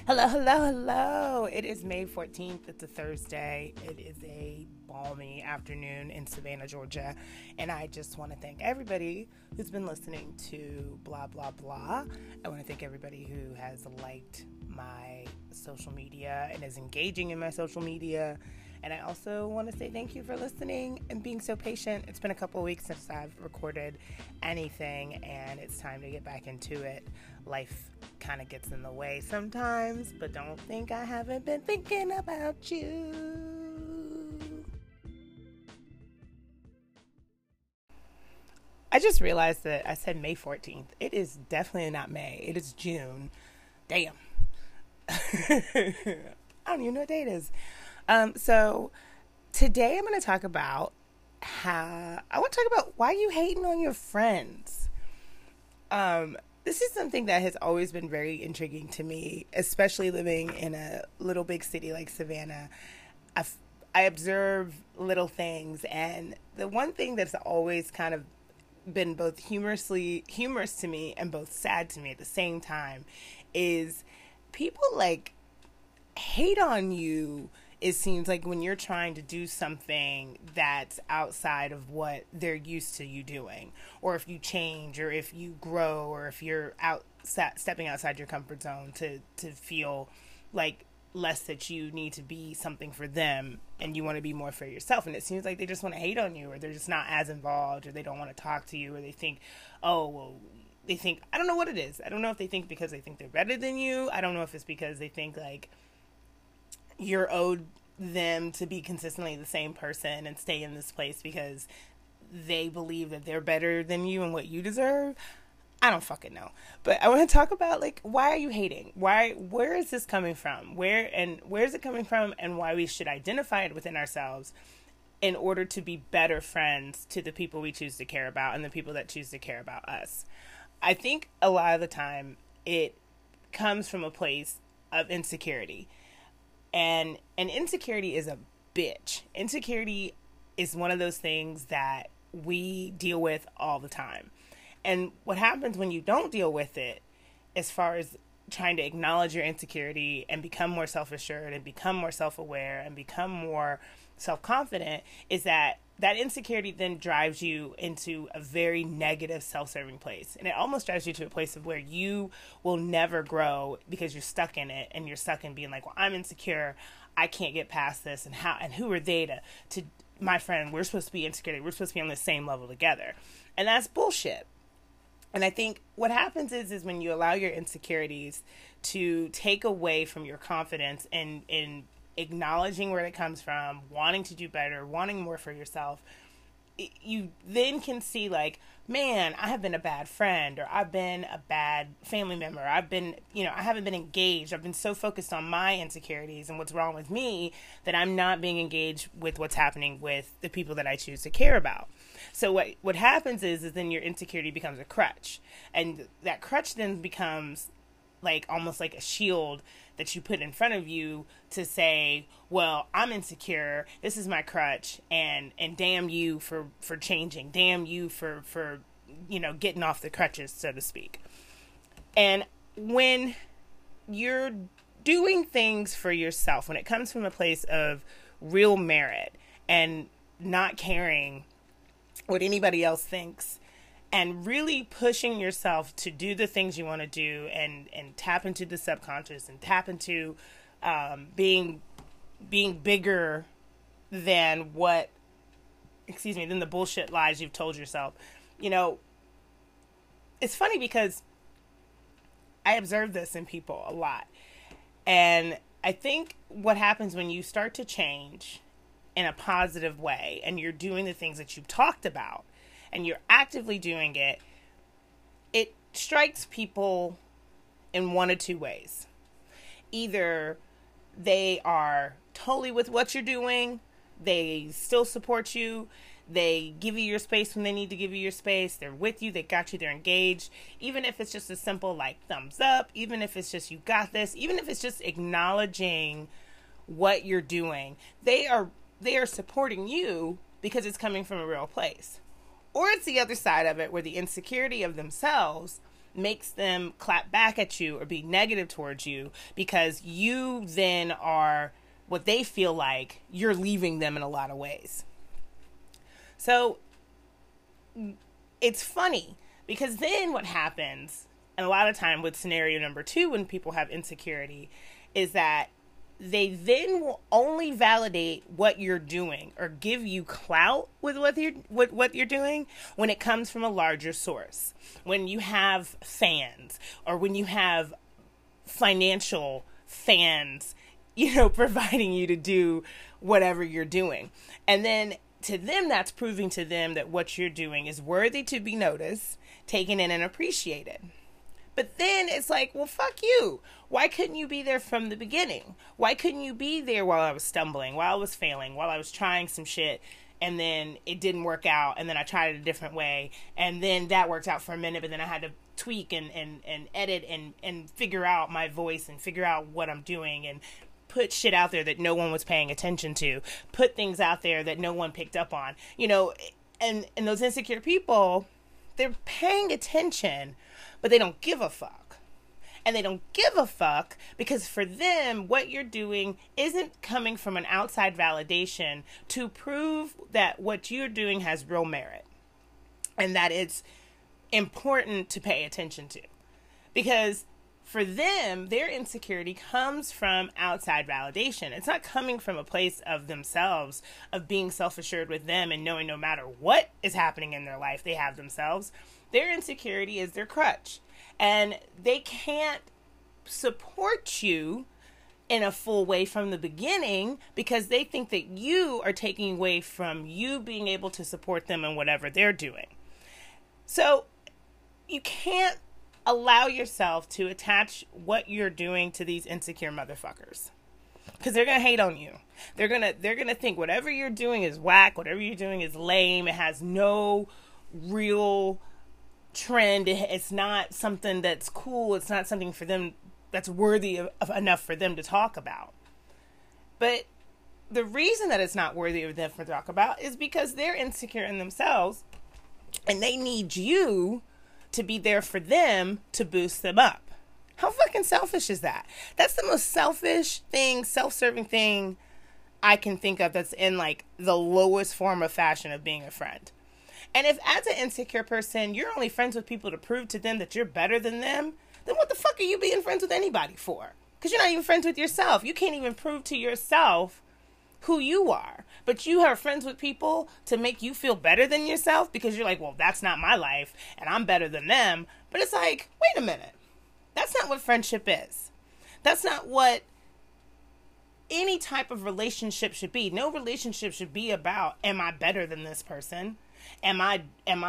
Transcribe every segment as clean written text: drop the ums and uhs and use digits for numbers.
Hello, hello, hello. It is May 14th. It's a Thursday. It is a balmy afternoon in Savannah, Georgia. And I just want to thank everybody who's been listening to blah, blah, blah. I want to thank everybody who has liked my social media and is engaging in my social media. And I also want to say thank you for listening and being so patient. It's been a couple of weeks since I've recorded anything, and it's time to get back into it. Life kind of gets in the way sometimes, but don't think I haven't been thinking about you. I just realized that I said May 14th. It is definitely not May. It is June. Damn. I don't even know what day it is. So today I'm going to talk about why you hating on your friends. This is something that has always been very intriguing to me, especially living in a little big city like Savannah. I observe little things, and the one thing that's always kind of been both humorous to me and both sad to me at the same time is people like hate on you. It seems like when you're trying to do something that's outside of what they're used to you doing, or if you change, or if you grow, or if you're stepping outside your comfort zone to feel like less that you need to be something for them and you want to be more for yourself. And it seems like they just want to hate on you, or they're just not as involved, or they don't want to talk to you, or they think, oh, well, I don't know what it is. I don't know if they think because they think they're better than you. I don't know if it's because they think like you're owed them to be consistently the same person and stay in this place because they believe that they're better than you and what you deserve. I don't fucking know. But I want to talk about like, why are you hating? Where is this coming from? Where is it coming from, and why we should identify it within ourselves in order to be better friends to the people we choose to care about and the people that choose to care about us. I think a lot of the time it comes from a place of insecurity. And insecurity is a bitch. Insecurity is one of those things that we deal with all the time. And what happens when you don't deal with it, as far as trying to acknowledge your insecurity and become more self-assured and become more self-aware and become more self-confident, is that insecurity then drives you into a very negative, self-serving place. And it almost drives you to a place of where you will never grow because you're stuck in it, and you're stuck in being like, well, I'm insecure, I can't get past this, and who are they to my friend, we're supposed to be insecure, we're supposed to be on the same level together. And that's bullshit. And I think what happens is when you allow your insecurities to take away from your confidence and in acknowledging where it comes from, wanting to do better, wanting more for yourself, you then can see like, man, I have been a bad friend, or I've been a bad family member. I haven't been engaged. I've been so focused on my insecurities and what's wrong with me that I'm not being engaged with what's happening with the people that I choose to care about. So what happens is then your insecurity becomes a crutch, and that crutch then becomes like almost like a shield that you put in front of you to say, well, I'm insecure, this is my crutch, and damn you for changing, damn you for getting off the crutches, so to speak. And when you're doing things for yourself, when it comes from a place of real merit and not caring what anybody else thinks, and really pushing yourself to do the things you want to do, and tap into the subconscious, and tap into being bigger than than the bullshit lies you've told yourself. It's funny because I observe this in people a lot. And I think what happens when you start to change in a positive way, and you're doing the things that you've talked about, and you're actively doing it, it strikes people in one of two ways. Either they are totally with what you're doing, they still support you, they give you your space when they need to give you your space, they're with you, they got you, they're engaged, even if it's just a simple like thumbs up, even if it's just you got this, even if it's just acknowledging what you're doing, they are supporting you because it's coming from a real place. Or it's the other side of it, where the insecurity of themselves makes them clap back at you or be negative towards you because you then are what they feel like you're leaving them in a lot of ways. So it's funny because then what happens, and a lot of time with scenario number 2 when people have insecurity, is that they then will only validate what you're doing or give you clout with what you're doing when it comes from a larger source. When you have fans or when you have financial fans, providing you to do whatever you're doing. And then to them, that's proving to them that what you're doing is worthy to be noticed, taken in, and appreciated. But then it's like, well, fuck you. Why couldn't you be there from the beginning? Why couldn't you be there while I was stumbling, while I was failing, while I was trying some shit, and then it didn't work out, and then I tried it a different way, and then that worked out for a minute, but then I had to tweak and edit and figure out my voice and figure out what I'm doing and put shit out there that no one was paying attention to, put things out there that no one picked up on, and those insecure people, they're paying attention, but they don't give a fuck. And they don't give a fuck because for them, what you're doing isn't coming from an outside validation to prove that what you're doing has real merit and that it's important to pay attention to. Because for them, their insecurity comes from outside validation. It's not coming from a place of themselves, of being self-assured with them and knowing no matter what is happening in their life, they have themselves. Their insecurity is their crutch. And they can't support you in a full way from the beginning because they think that you are taking away from you being able to support them in whatever they're doing. So you can't allow yourself to attach what you're doing to these insecure motherfuckers because they're going to hate on you. They're going to think whatever you're doing is whack, whatever you're doing is lame. It has no real trend. It's not something that's cool. It's not something for them that's worthy of enough for them to talk about. But the reason that it's not worthy of them to talk about is because they're insecure in themselves and they need you to be there for them to boost them up. How fucking selfish is that? That's the most selfish thing, self-serving thing I can think of that's in like the lowest form of fashion of being a friend. And if as an insecure person, you're only friends with people to prove to them that you're better than them, then what the fuck are you being friends with anybody for? Because you're not even friends with yourself. You can't even prove to yourself who you are. But you are friends with people to make you feel better than yourself because you're like, well, that's not my life and I'm better than them. But it's like, wait a minute. That's not what friendship is. That's not what any type of relationship should be. No relationship should be about, am I better than this person? Am I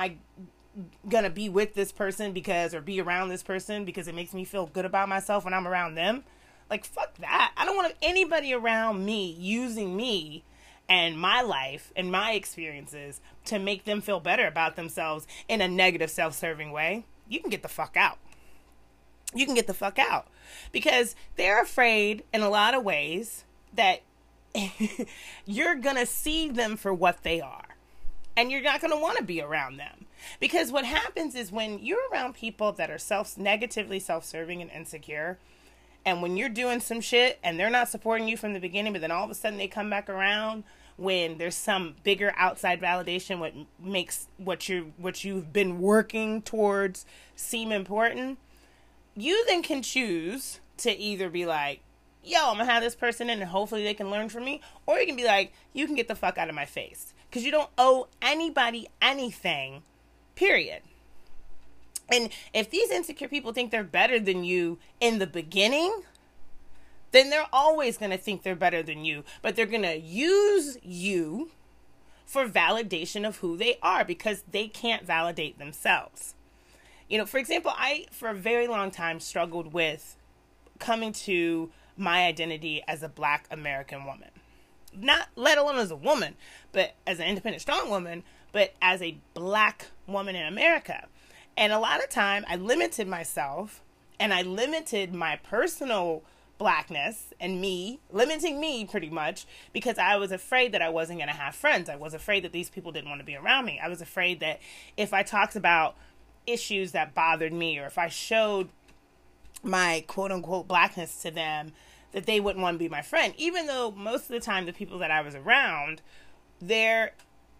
gonna be with this person because, or be around this person because it makes me feel good about myself when I'm around them? Like, fuck that. I don't want anybody around me using me and my life and my experiences to make them feel better about themselves in a negative, self-serving way. You can get the fuck out. You can get the fuck out because they're afraid in a lot of ways that you're gonna see them for what they are. And you're not going to want to be around them. Because what happens is when you're around people that are negatively self-serving and insecure, and when you're doing some shit and they're not supporting you from the beginning, but then all of a sudden they come back around when there's some bigger outside validation, what makes what you've been working towards seem important, you then can choose to either be like, yo, I'm going to have this person in and hopefully they can learn from me. Or you can be like, you can get the fuck out of my face. Because you don't owe anybody anything, period. And if these insecure people think they're better than you in the beginning, then they're always going to think they're better than you. But they're going to use you for validation of who they are because they can't validate themselves. For example, I, for a very long time, struggled with coming to my identity as a Black American woman. Not let alone as a woman, but as an independent, strong woman, but as a Black woman in America. And a lot of time I limited myself and I limited my personal Blackness and limiting me pretty much because I was afraid that I wasn't going to have friends. I was afraid that these people didn't want to be around me. I was afraid that if I talked about issues that bothered me, or if I showed my quote unquote blackness to them, that they wouldn't want to be my friend, even though most of the time the people that I was around, their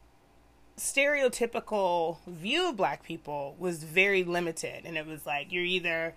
stereotypical view of black people was very limited. And it was like, you're either,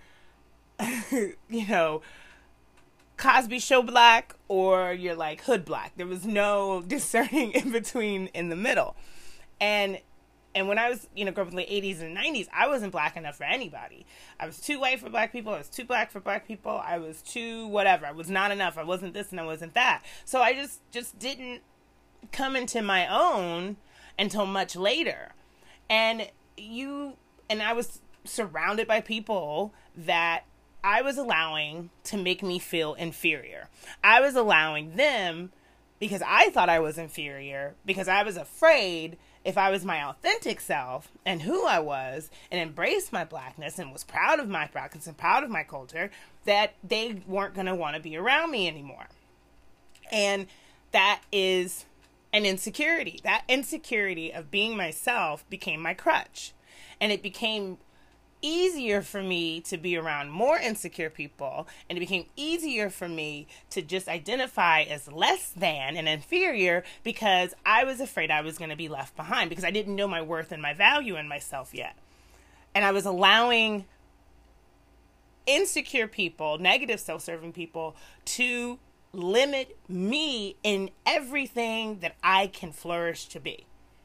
you know, Cosby Show black, or you're like hood black. There was no discerning in between in the middle. And when I was, growing up in the 80s and 90s, I wasn't black enough for anybody. I was too white for black people. I was too black for black people. I was too whatever. I was not enough. I wasn't this and I wasn't that. So I just didn't come into my own until much later. And I was surrounded by people that I was allowing to make me feel inferior. I was allowing them, because I thought I was inferior, because I was afraid if I was my authentic self and who I was and embraced my blackness and was proud of my blackness and proud of my culture, that they weren't going to want to be around me anymore. And that is an insecurity. That insecurity of being myself became my crutch. And it became easier for me to be around more insecure people, and it became easier for me to just identify as less than and inferior, because I was afraid I was going to be left behind, because I didn't know my worth and my value in myself yet. And I was allowing insecure people, negative self-serving people, to limit me in everything that I can flourish to be.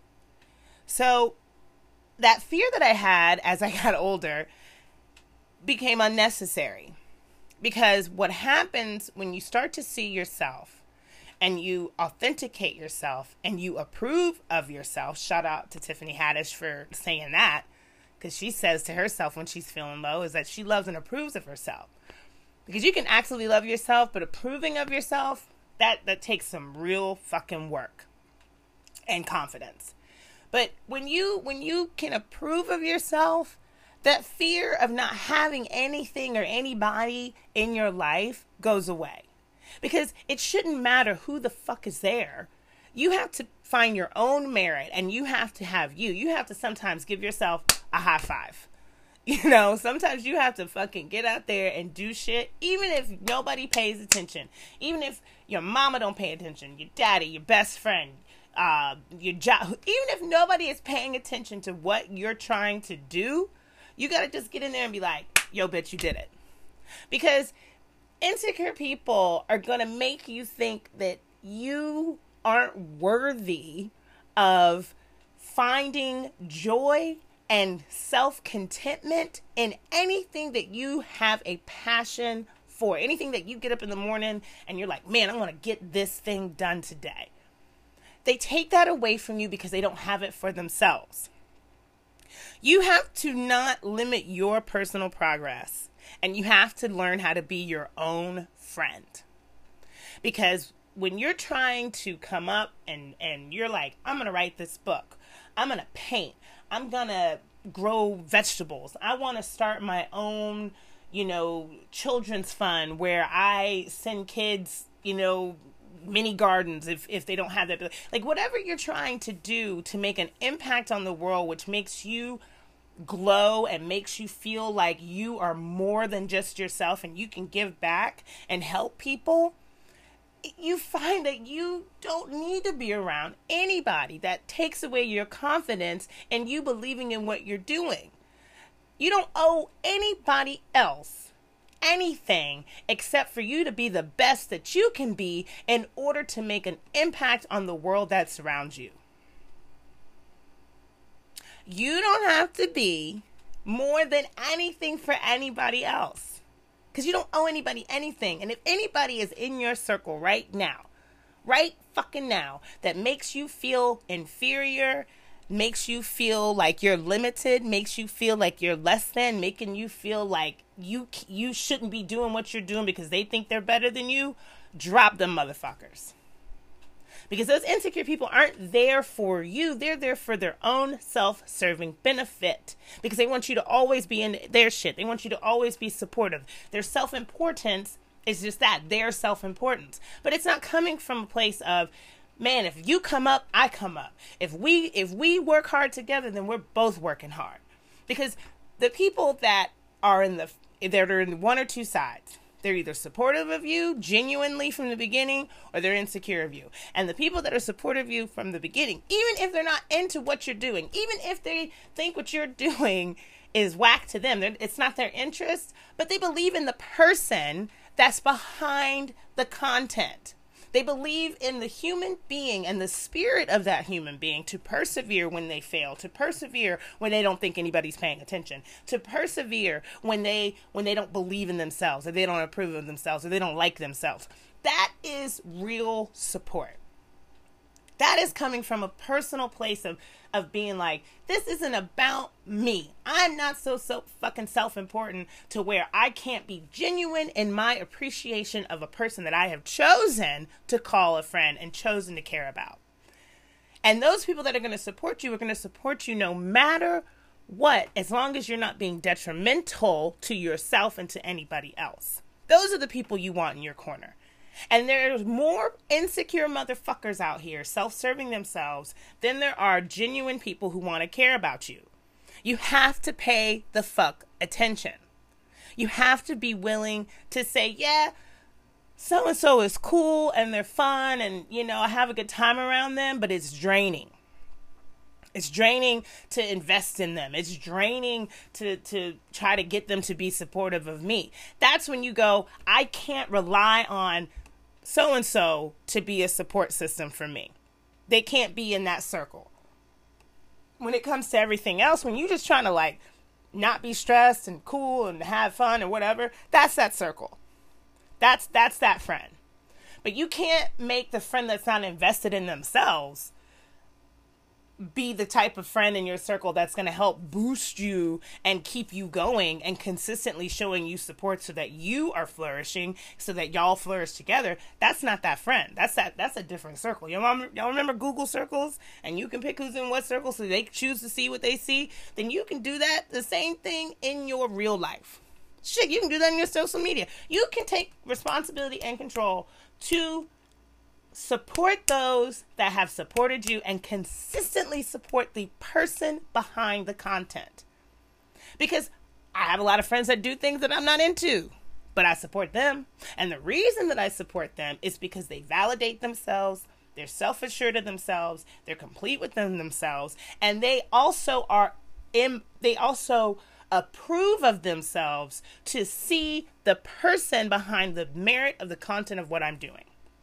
So that fear that I had as I got older became unnecessary, because what happens when you start to see yourself and you authenticate yourself and you approve of yourself, shout out to Tiffany Haddish for saying that, because she says to herself when she's feeling low is that she loves and approves of herself. Because you can actually love yourself, but approving of yourself, that takes some real fucking work and confidence. But when you can approve of yourself, that fear of not having anything or anybody in your life goes away. Because it shouldn't matter who the fuck is there. You have to find your own merit, and you have to have you. You have to sometimes give yourself a high five. Sometimes you have to fucking get out there and do shit, even if nobody pays attention. Even if your mama don't pay attention, your daddy, your best friend, your job, even if nobody is paying attention to what you're trying to do, you gotta just get in there and be like, yo, bitch, you did it. Because insecure people are gonna make you think that you aren't worthy of finding joy and self-contentment in anything that you have a passion for, anything that you get up in the morning and you're like, man, I want to get this thing done today. They take that away from you because they don't have it for themselves. You have to not limit your personal progress, and you have to learn how to be your own friend. Because when you're trying to come up and you're like, I'm going to write this book, I'm going to paint, I'm going to grow vegetables, I want to start my own, children's fund where I send kids, mini gardens if they don't have that. Like, whatever you're trying to do to make an impact on the world, which makes you glow and makes you feel like you are more than just yourself and you can give back and help people, you find that you don't need to be around anybody that takes away your confidence and you believing in what you're doing. You don't owe anybody else anything except for you to be the best that you can be in order to make an impact on the world that surrounds you. You don't have to be more than anything for anybody else, because you don't owe anybody anything. And if anybody is in your circle right fucking now, that makes you feel inferior, makes you feel like you're limited, makes you feel like you're less than, making you feel like you shouldn't be doing what you're doing because they think they're better than you, drop them motherfuckers. Because those insecure people aren't there for you. They're there for their own self-serving benefit. Because they want you to always be in their shit. They want you to always be supportive. Their self-importance is just that, their self-importance. But it's not coming from a place of, man, if you come up, I come up. If we work hard together, then we're both working hard. Because the people that are they're in one or two sides. They're either supportive of you genuinely from the beginning, or they're insecure of you. And the people that are supportive of you from the beginning, even if they're not into what you're doing, even if they think what you're doing is whack to them, it's not their interest, but they believe in the person that's behind the content. They believe in the human being and the spirit of that human being to persevere when they fail, to persevere when they don't think anybody's paying attention, to persevere when they don't believe in themselves, or they don't approve of themselves, or they don't like themselves. That is real support. That is coming from a personal place of being like, this isn't about me. I'm not so fucking self-important to where I can't be genuine in my appreciation of a person that I have chosen to call a friend and chosen to care about. And those people that are going to support you are going to support you no matter what, as long as you're not being detrimental to yourself and to anybody else. Those are the people you want in your corner. And there's more insecure motherfuckers out here self-serving themselves than there are genuine people who want to care about you. You have to pay the fuck attention. You have to be willing to say, yeah, so-and-so is cool and they're fun and, I have a good time around them, but it's draining. It's draining to invest in them. It's draining to try to get them to be supportive of me. That's when you go, I can't rely on so-and-so to be a support system for me. They can't be in that circle. When it comes to everything else, when you're just trying to not be stressed and cool and have fun or whatever, that's that circle. That's that friend. But you can't make the friend that's not invested in themselves be the type of friend in your circle that's going to help boost you and keep you going and consistently showing you support so that you are flourishing, so that y'all flourish together. That's not that friend. That's a different circle. Y'all remember Google circles? And you can pick who's in what circle so they choose to see what they see. Then you can do that, the same thing in your real life. Shit, you can do that in your social media. You can take responsibility and control to support those that have supported you and consistently support the person behind the content. Because I have a lot of friends that do things that I'm not into, but I support them. And the reason that I support them is because they validate themselves, they're self-assured of themselves, they're complete within themselves, and they also approve of themselves to see the person behind the merit of the content of what I'm doing.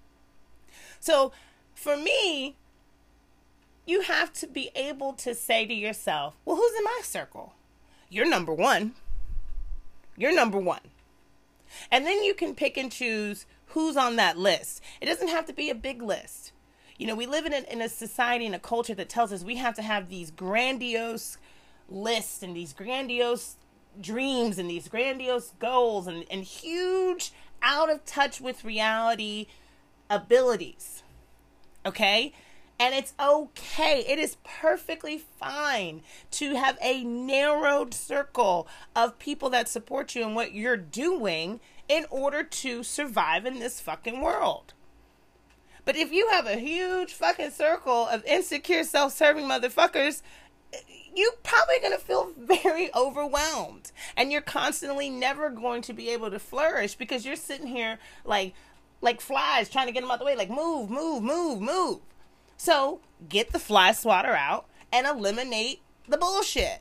So for me, you have to be able to say to yourself, well, who's in my circle? You're number one. You're number one. And then you can pick and choose who's on that list. It doesn't have to be a big list. We live in a society and a culture that tells us we have to have these grandiose lists and these grandiose dreams and these grandiose goals and huge out of touch with reality abilities. Okay? And it's okay. It is perfectly fine to have a narrowed circle of people that support you in what you're doing in order to survive in this fucking world. But if you have a huge fucking circle of insecure, self-serving motherfuckers, you're probably going to feel very overwhelmed. And you're constantly never going to be able to flourish because you're sitting here like flies trying to get them out the way, move, move, move, move. So get the fly swatter out and eliminate the bullshit.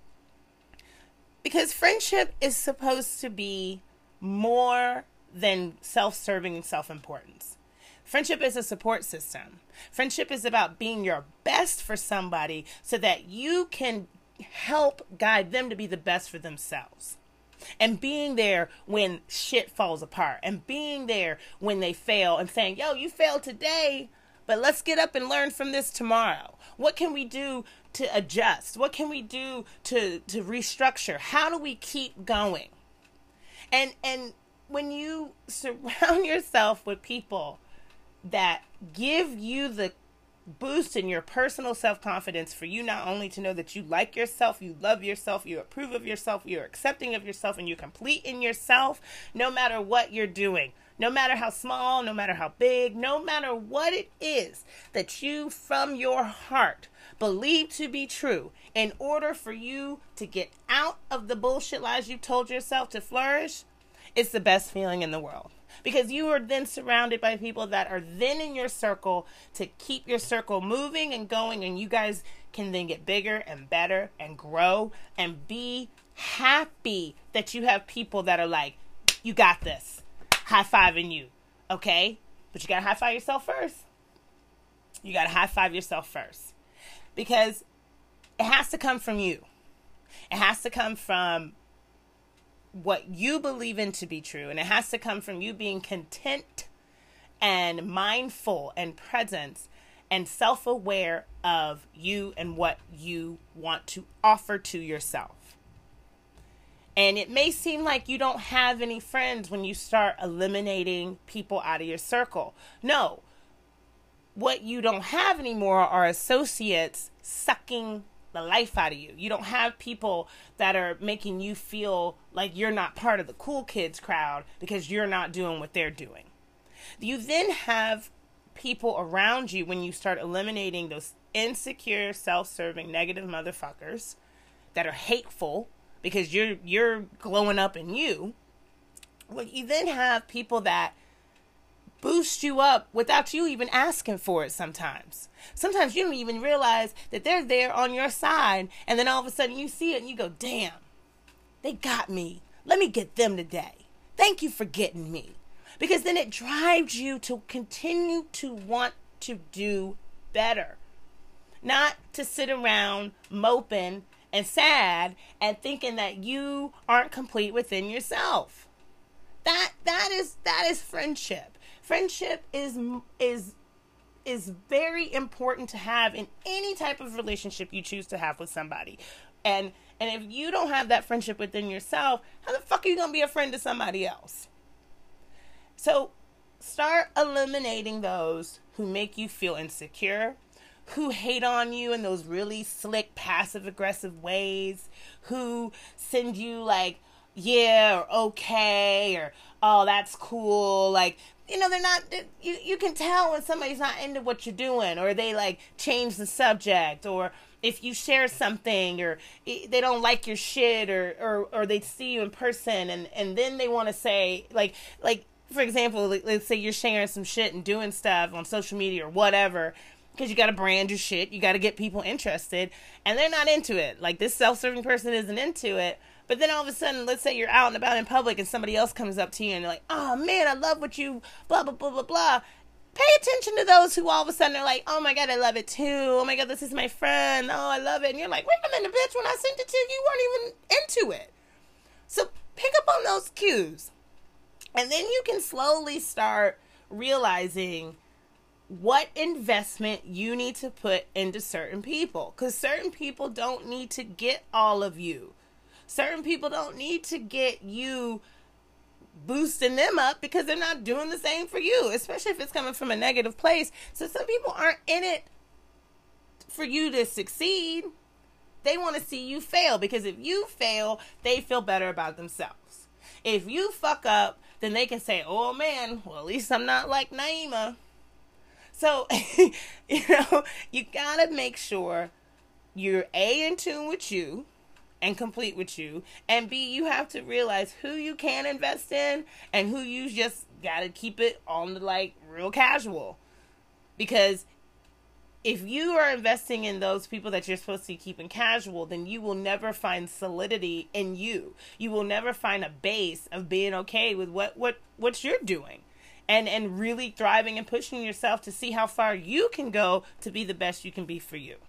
Because friendship is supposed to be more than self-serving and self-importance. Friendship is a support system. Friendship is about being your best for somebody so that you can help guide them to be the best for themselves. And being there when shit falls apart. And being there when they fail and saying, yo, you failed today, but let's get up and learn from this tomorrow. What can we do to adjust? What can we do to restructure? How do we keep going? And when you surround yourself with people that give you the boost in your personal self-confidence for you not only to know that you like yourself, you love yourself, you approve of yourself, you're accepting of yourself, and you're complete in yourself, no matter what you're doing. No matter how small, no matter how big, no matter what it is that you from your heart believe to be true, in order for you to get out of the bullshit lies you've told yourself to flourish, it's the best feeling in the world. Because you are then surrounded by people that are then in your circle to keep your circle moving and going, and you guys can then get bigger and better and grow and be happy that you have people that are like, you got this, high-fiving you, okay? But you gotta high-five yourself first. You gotta high-five yourself first. Because it has to come from you. It has to come from what you believe in to be true, and it has to come from you being content and mindful and present and self-aware of you and what you want to offer to yourself. And it may seem like you don't have any friends when you start eliminating people out of your circle. No, what you don't have anymore are associates sucking the life out of you. You don't have people that are making you feel like you're not part of the cool kids crowd because you're not doing what they're doing. You then have people around you when you start eliminating those insecure, self-serving, negative motherfuckers that are hateful because you're glowing up in you. Well, you then have people that boost you up without you even asking for it sometimes. Sometimes you don't even realize that they're there on your side, and then all of a sudden you see it and you go, damn, they got me. Let me get them today. Thank you for getting me. Because then it drives you to continue to want to do better. Not to sit around moping and sad and thinking that you aren't complete within yourself. That is friendship. Friendship is very important to have in any type of relationship you choose to have with somebody. And if you don't have that friendship within yourself, how the fuck are you going to be a friend to somebody else? So start eliminating those who make you feel insecure, who hate on you in those really slick, passive-aggressive ways, who send you like, yeah, or okay, or oh, that's cool. Like, you know, they're not, you can tell when somebody's not into what you're doing, or they like change the subject, or if you share something, or they don't like your shit, or they see you in person, and then they want to say, like, for example, let's say you're sharing some shit and doing stuff on social media or whatever, because you got to brand your shit, you got to get people interested, and they're not into it. Like, this self-serving person isn't into it. But then all of a sudden, let's say you're out and about in public and somebody else comes up to you and you're like, oh man, I love what you, blah, blah, blah, blah, blah. Pay attention to those who all of a sudden are like, oh my God, I love it too. Oh my God, this is my friend. Oh, I love it. And you're like, wait a minute, bitch, when I sent it to you, you weren't even into it. So pick up on those cues. And then you can slowly start realizing what investment you need to put into certain people. Because certain people don't need to get all of you. Certain people don't need to get you boosting them up because they're not doing the same for you, especially if it's coming from a negative place. So some people aren't in it for you to succeed. They want to see you fail, because if you fail, they feel better about themselves. If you fuck up, then they can say, oh man, well, at least I'm not like Naima. So, you know, you gotta make sure you're A, in tune with you and complete with you, and B, you have to realize who you can invest in and who you just gotta keep it on the like real casual. Because if you are investing in those people that you're supposed to be keeping casual, then you will never find solidity in you. You will never find a base of being okay with what you're doing. And really thriving and pushing yourself to see how far you can go to be the best you can be for you.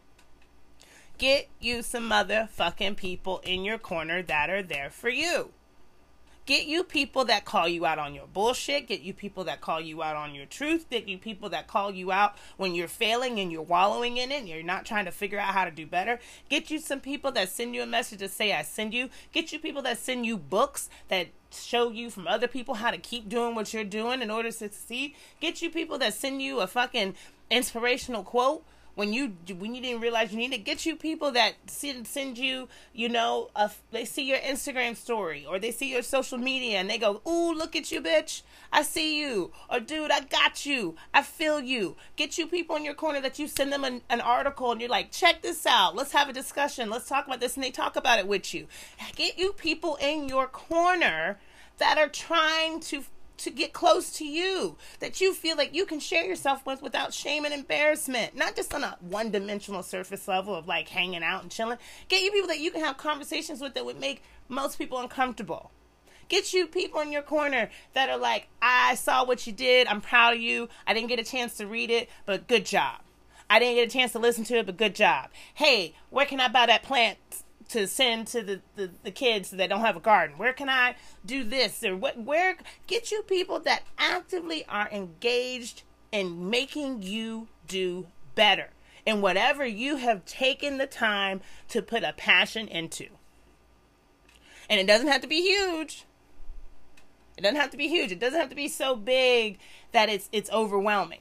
Get you some motherfucking people in your corner that are there for you. Get you people that call you out on your bullshit. Get you people that call you out on your truth. Get you people that call you out when you're failing and you're wallowing in it and you're not trying to figure out how to do better. Get you some people that send you a message to say, I send you. Get you people that send you books that show you from other people how to keep doing what you're doing in order to succeed. Get you people that send you a fucking inspirational quote when you didn't realize you need to get you people that send you, they see your Instagram story or they see your social media and they go, ooh, look at you, bitch. I see you. Or, dude, I got you. I feel you. Get you people in your corner that you send them an article and you're like, check this out. Let's have a discussion. Let's talk about this. And they talk about it with you. Get you people in your corner that are trying to get close to you, that you feel like you can share yourself with without shame and embarrassment, not just on a one-dimensional surface level of like hanging out and chilling. Get you people that you can have conversations with that would make most people uncomfortable. Get you people in your corner that are like, I saw what you did, I'm proud of you, I didn't get a chance to read it, but good job. I didn't get a chance to listen to it, but good job. Hey, where can I buy that plant to send to the kids that don't have a garden? Where can I do this? Or where get you people that actively are engaged in making you do better in whatever you have taken the time to put a passion into. And it doesn't have to be huge. It doesn't have to be huge. It doesn't have to be so big that it's overwhelming.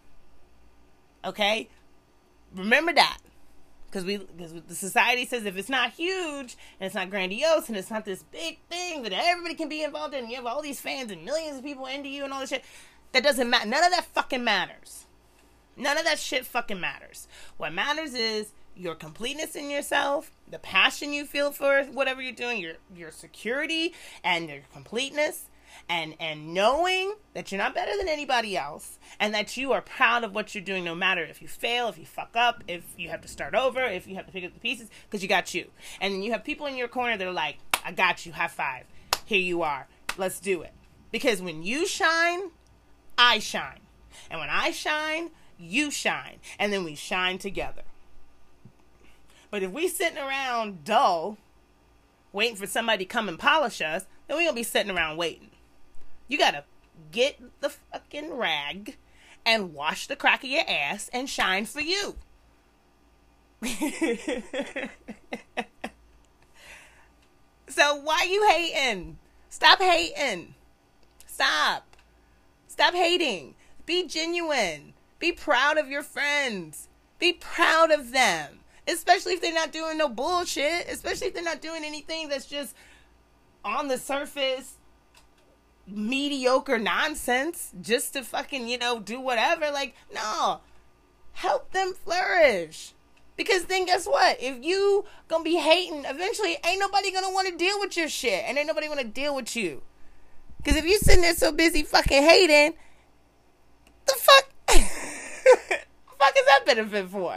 Okay? Remember that. Because the society says if it's not huge and it's not grandiose and it's not this big thing that everybody can be involved in, and you have all these fans and millions of people into you and all this shit, that doesn't matter. None of that fucking matters. None of that shit fucking matters. What matters is your completeness in yourself, the passion you feel for whatever you're doing, your security and your completeness, and knowing that you're not better than anybody else and that you are proud of what you're doing no matter if you fail, if you fuck up, if you have to start over, if you have to pick up the pieces, because you got you. And then you have people in your corner that are like, I got you, high five. Here you are. Let's do it. Because when you shine, I shine. And when I shine, you shine. And then we shine together. But if we sitting around dull, waiting for somebody to come and polish us, then we're going to be sitting around waiting. You gotta get the fucking rag and wash the crack of your ass and shine for you. So why you hating? Stop hating. Stop. Stop hating. Be genuine. Be proud of your friends. Be proud of them. Especially if they're not doing no bullshit. Especially if they're not doing anything that's just on the surface mediocre nonsense just to fucking, do whatever. Like, no. Help them flourish. Because then guess what? If you gonna be hating, eventually ain't nobody gonna want to deal with your shit. And ain't nobody want to deal with you. Because if you sitting there so busy fucking hating, the fuck? The fuck is that benefit for?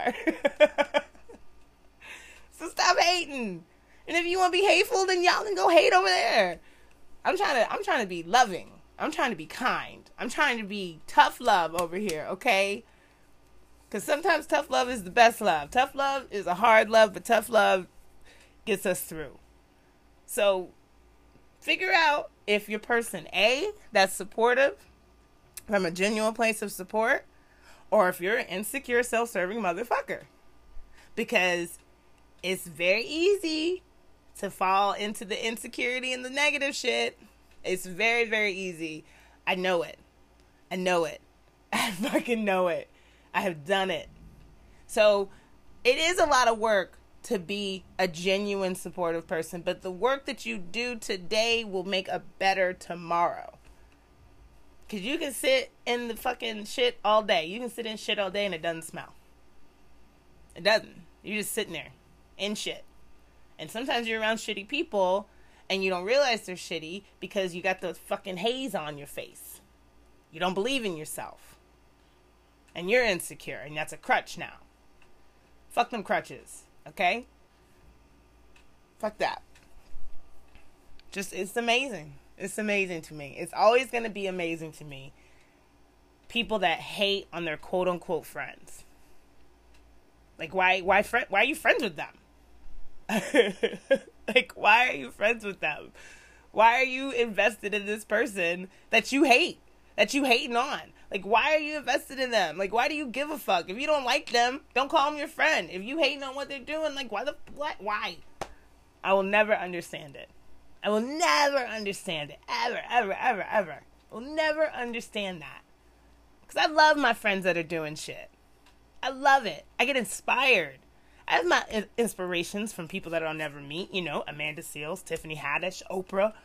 So stop hating. And if you want to be hateful, then y'all can go hate over there. I'm trying to be loving. I'm trying to be kind. I'm trying to be tough love over here, okay? Because sometimes tough love is the best love. Tough love is a hard love, but tough love gets us through. So figure out if you're person A that's supportive from a genuine place of support, or if you're an insecure, self-serving motherfucker. Because it's very easy to fall into the insecurity and the negative shit. It's very, very easy. I know it. I know it. I fucking know it. I have done it. So it is a lot of work to be a genuine supportive person, but the work that you do today will make a better tomorrow. Because you can sit in the fucking shit all day. You can sit in shit all day and it doesn't smell. It doesn't. You're just sitting there in shit. And sometimes you're around shitty people and you don't realize they're shitty because you got the fucking haze on your face. You don't believe in yourself. And you're insecure, and that's a crutch now. Fuck them crutches, okay? Fuck that. It's amazing. It's amazing to me. It's always going to be amazing to me. People that hate on their quote-unquote friends. Like, why are you friends with them? Like, why are you friends with them? Why are you invested in this person that you hate? That you hating on? Like, why are you invested in them? Like, why do you give a fuck? If you don't like them, don't call them your friend. If you hating on what they're doing, like, why? I will never understand it. I will never understand it. Ever, ever, ever, ever. I will never understand that. Because I love my friends that are doing shit. I love it. I get inspired. I have my inspirations from people that I'll never meet. You know, Amanda Seales, Tiffany Haddish, Oprah.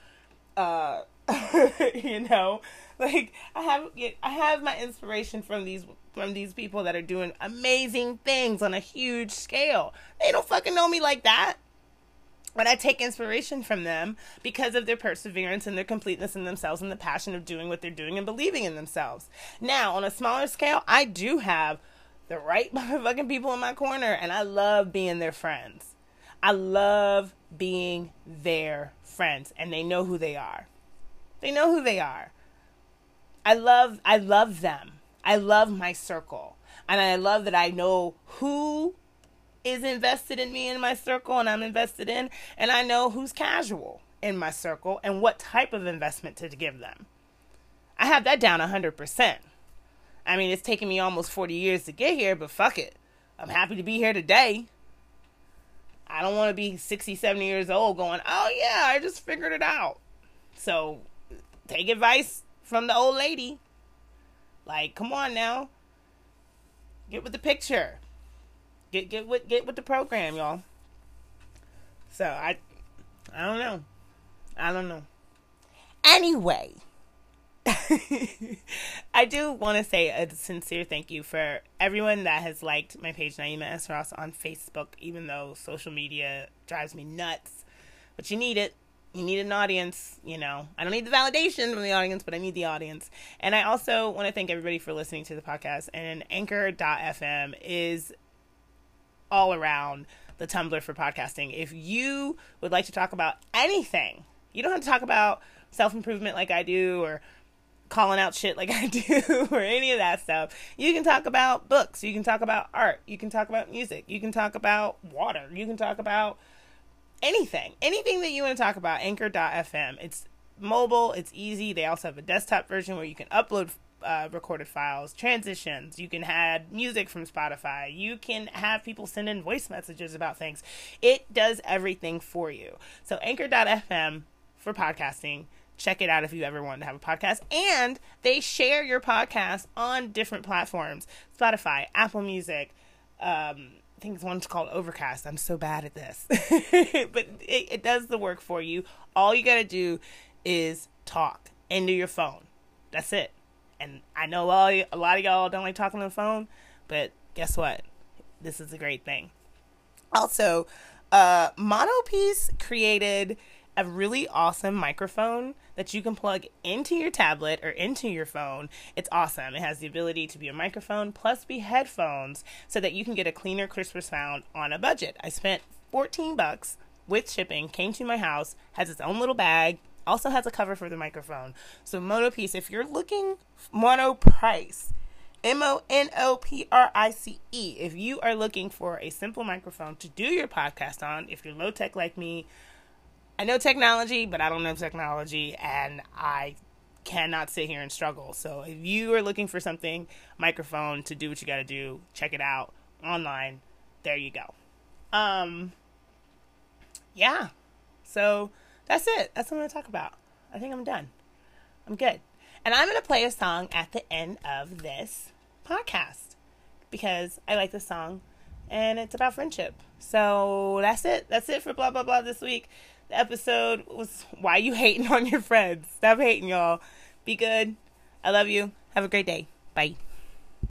You know, like I have my inspiration from these people that are doing amazing things on a huge scale. They don't fucking know me like that. But I take inspiration from them because of their perseverance and their completeness in themselves and the passion of doing what they're doing and believing in themselves. Now, on a smaller scale, I do have the right motherfucking people in my corner, and I love being their friends. I love being their friends, and they know who they are. They know who they are. I love them. I love my circle. And I love that I know who is invested in me in my circle and I'm invested in, and I know who's casual in my circle and what type of investment to give them. I have that down 100%. I mean, it's taken me almost 40 years to get here, but fuck it. I'm happy to be here today. I don't want to be 60, 70 years old going, oh yeah, I just figured it out. So take advice from the old lady. Like, come on now. Get with the picture. Get with the program, y'all. So I don't know. Anyway, I do want to say a sincere thank you for everyone that has liked my page, Naima S. Ross, on Facebook, even though social media drives me nuts. But you need it. You need an audience, you know. I don't need the validation from the audience, but I need the audience. And I also want to thank everybody for listening to the podcast. And Anchor.fm is all around the Tumblr for podcasting. If you would like to talk about anything, you don't have to talk about self-improvement like I do, or calling out shit like I do, or any of that stuff. You can talk about books. You can talk about art. You can talk about music. You can talk about water. You can talk about anything that you want to talk about. Anchor.fm. It's mobile. It's easy. They also have a desktop version where you can upload recorded files, transitions. You can add music from Spotify. You can have people send in voice messages about things. It does everything for you. So Anchor.fm for podcasting. Check it out if you ever want to have a podcast. And they share your podcast on different platforms. Spotify, Apple Music, I think one's called Overcast. I'm so bad at this. But it does the work for you. All you got to do is talk into your phone. That's it. And I know a lot of y'all don't like talking on the phone, but guess what? This is a great thing. Also, Monopiece created a really awesome microphone that you can plug into your tablet or into your phone. It's awesome. It has the ability to be a microphone plus be headphones so that you can get a cleaner, crisper sound on a budget. I spent $14 with shipping, came to my house, has its own little bag, also has a cover for the microphone. So Monopiece, if you're looking, Monoprice, Monoprice, if you are looking for a simple microphone to do your podcast on, if you're low tech like me, I know technology, but I don't know technology, and I cannot sit here and struggle. So if you are looking for something, microphone to do what you got to do, check it out online. There you go. Yeah. So that's it. That's what I'm going to talk about. I think I'm done. I'm good. And I'm going to play a song at the end of this podcast because I like the song and it's about friendship. So that's it. That's it for blah, blah, blah this week. The episode was why you hating on your friends. Stop hating, y'all. Be good. I love you. Have a great day. Bye.